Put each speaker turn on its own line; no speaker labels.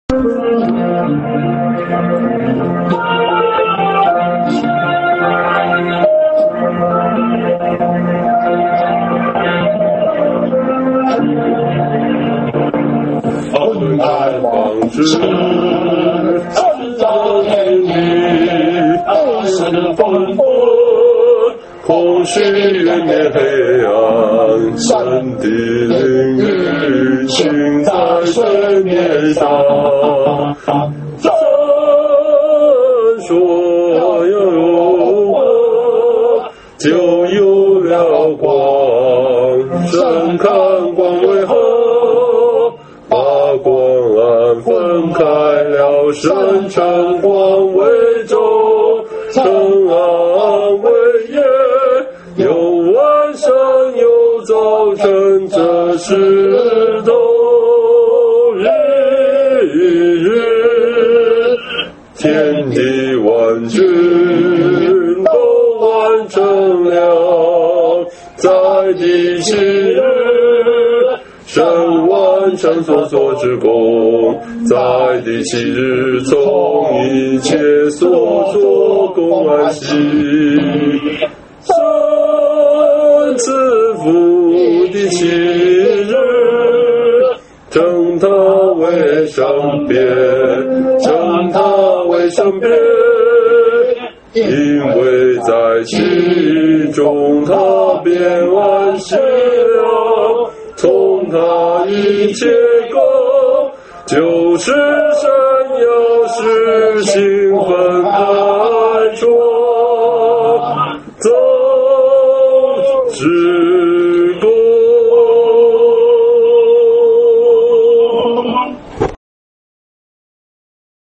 恩爱方知，创造天地，爱是丰富，空虚远灭黑暗，神的灵运行在水面上。神说有光，就有了光，神看光为好，把光暗分开了，神称光为昼，称暗为夜，有晚上有早晨，这是都日，天地万军都完成了，在第七日神完成所之功，在第七日从一切所做功安息。神赐福第七日，称他为圣别，称他为圣别，因为在其中他便安息了。从他一切功，就是神要使兴奋爱中。